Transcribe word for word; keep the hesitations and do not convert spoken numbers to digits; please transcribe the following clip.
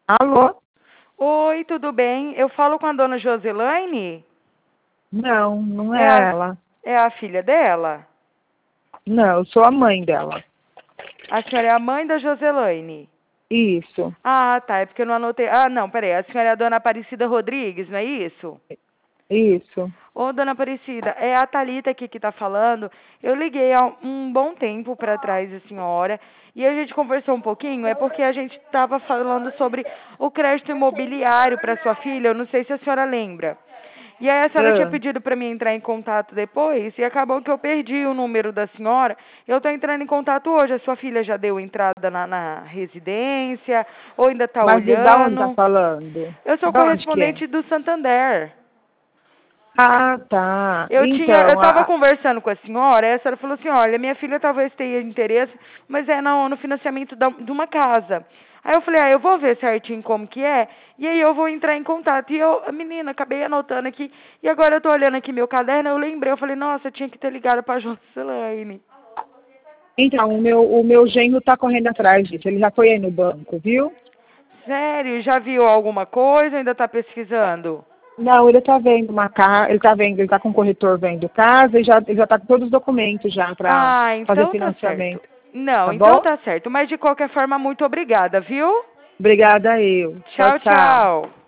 Alô? Oi, tudo bem? Eu falo com a dona Joselaine? Não, não É a, é ela. é a filha dela? Não, eu sou a mãe dela. A senhora é a mãe da Joselaine? Isso, Ah, tá. É porque eu não anotei. Ah, não, peraí. A senhora é a dona Aparecida Rodrigues, não é isso? isso. Ô, dona Aparecida, é a Thalita aqui que tá falando. Eu liguei há um bom tempo para trás a senhora e a gente conversou um pouquinho. É porque a gente estava falando sobre o crédito imobiliário para sua filha. Eu não sei se a senhora lembra. E aí a senhora tinha Ah, pedido para mim entrar em contato depois e acabou que eu perdi o número da senhora. Eu estou entrando em contato hoje. A sua filha já deu entrada na, na residência ou ainda está mas de da onde tá olhando? falando? Eu sou Da onde que é? correspondente do Santander. Ah, tá. Eu tinha, eu Então, estava a, conversando com a senhora, e a senhora falou assim, olha, minha filha talvez tenha interesse, mas é no, no financiamento da, de uma casa. Aí eu falei, ah, eu vou ver certinho como que é, e aí eu vou entrar em contato. E eu, menina, acabei anotando aqui, e agora eu tô olhando aqui meu caderno, eu lembrei, eu falei, nossa, eu tinha que ter ligado pra Joselaine. então o, meu, o meu genro tá correndo atrás disso. Ele já foi aí no banco, viu? Sério, já viu alguma coisa, ainda tá pesquisando? Não, ele tá vendo uma casa, ele tá vendo, ele tá com o corretor vendo casa e já, ele já tá com todos os documentos já para Ah, fazer então tá certo. financiamento. Não, Tá então bom? tá certo, mas de qualquer forma, muito obrigada, viu? Obrigada eu. Tchau, Tchau, tchau. tchau.